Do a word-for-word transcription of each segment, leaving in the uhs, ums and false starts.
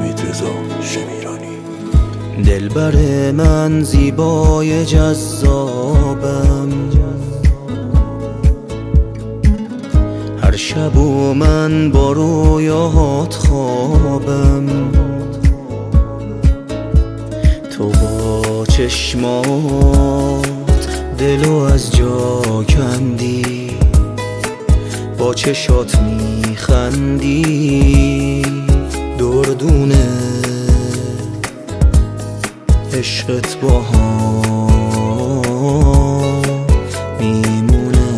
حمیدرضا شمیرانی. دلبر من زیبای جذابم، هر شب و من با رویاهات خوابم. تو با چشمات دلو از جا کندی، با چشات میخندی، دردونه عشقت با ها میمونه.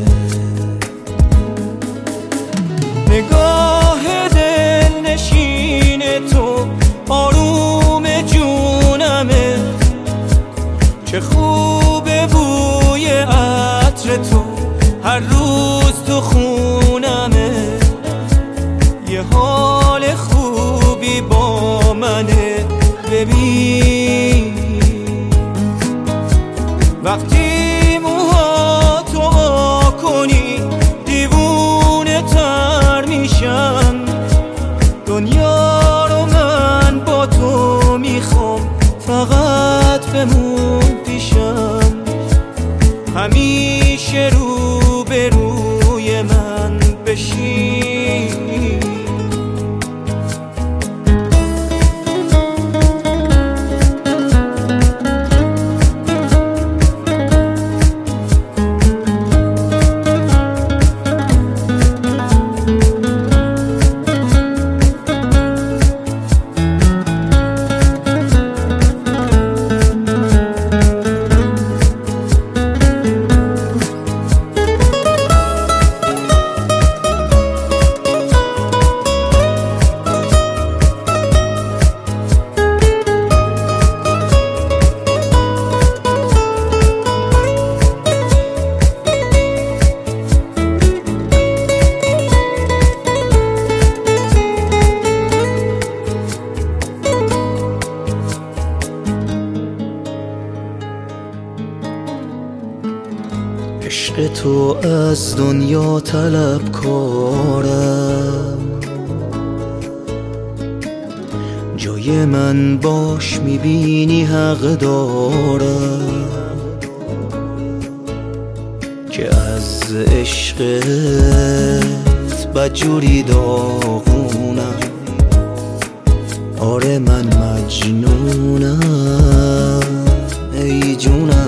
نگاه دل نشین تو آروم جونمه، چه خوبه بوی عطر تو هر روز تو خونمه. یه حال خوبی با منه، ببین وقتی موهاتو وا کنی دیوونه تر میشم. دنیا رو من با تو میخوام، فقط بمون پیشم. همیشه رو به روی من بشین. عشق تو از دنیا طلب کارم، جای من باش میبینی حق دارم. که از عشقت بدجوری داغونم، آره من مجنونم ای جونم.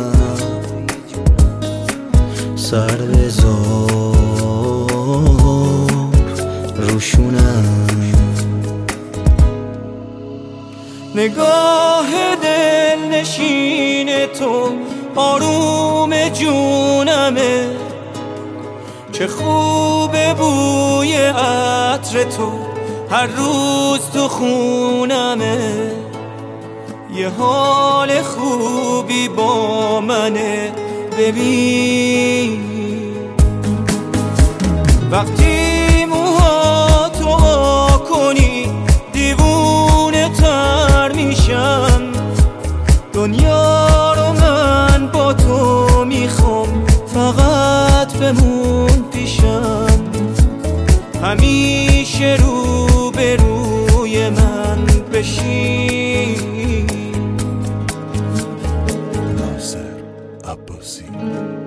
سر بذار روشونم. نگاه دل نشین تو آروم جونمه، چه خوبه بوی عطر تو هر روز تو خونمه. یه حال خوبی با منه، ببین وقتی موهاتو وا کنی دیوونه تر میشم. دنیا رو من با تو میخوام، فقط بمون پیشم. همیشه رو به روی من بشین. ناصر عباسی.